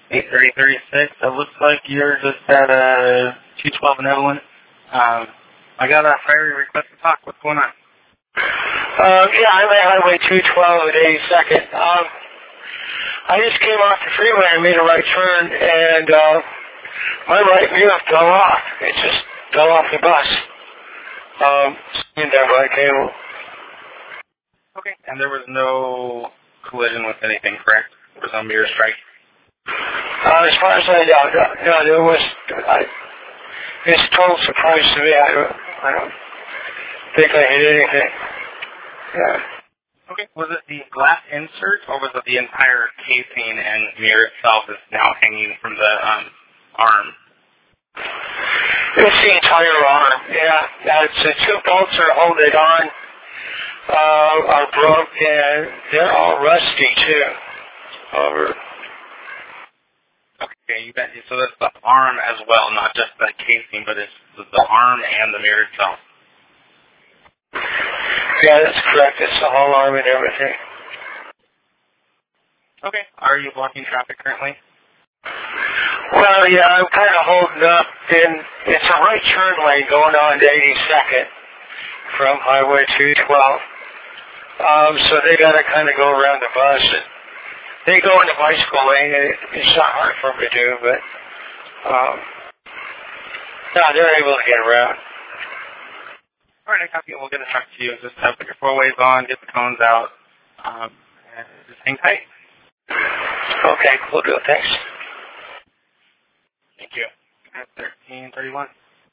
8:30:36. It looks like you're just at 212 and Evelyn. I got a highway request to talk. What's going on? Yeah, I'm at Highway 212 at 82nd. I just came off the freeway and made a right turn, and my right mirror fell off. It just fell off the bus. In there when I came. Okay. And there was no collision with anything, correct? There was no mirror strike? As far as I know, no, there was. It's a total surprise to me. I don't think I hit anything. Yeah. Okay. Was it the glass insert, or was it the entire casing and mirror itself is now hanging from the arm? It's the entire arm. Yeah. It's the two bolts are holding it on. Are broke, and they're all rusty too. Over. Okay, you bet. So that's the arm as well, not just the casing, but it's the arm and the mirror itself. Yeah, that's correct. It's the whole arm and everything. Okay. Are you blocking traffic currently? Well, yeah, I'm kind of holding up. It's a right turn lane going on to 82nd from Highway 212. So they got to kind of go around the bus. And they go in the bicycle lane, and it's not hard for them to do, but no, they're able to get around. All right, I copy it. We'll get a truck to you. Just put your four-ways on, get the cones out, and just hang tight. Okay, we'll do it. Thanks. Thank you. At 13:31.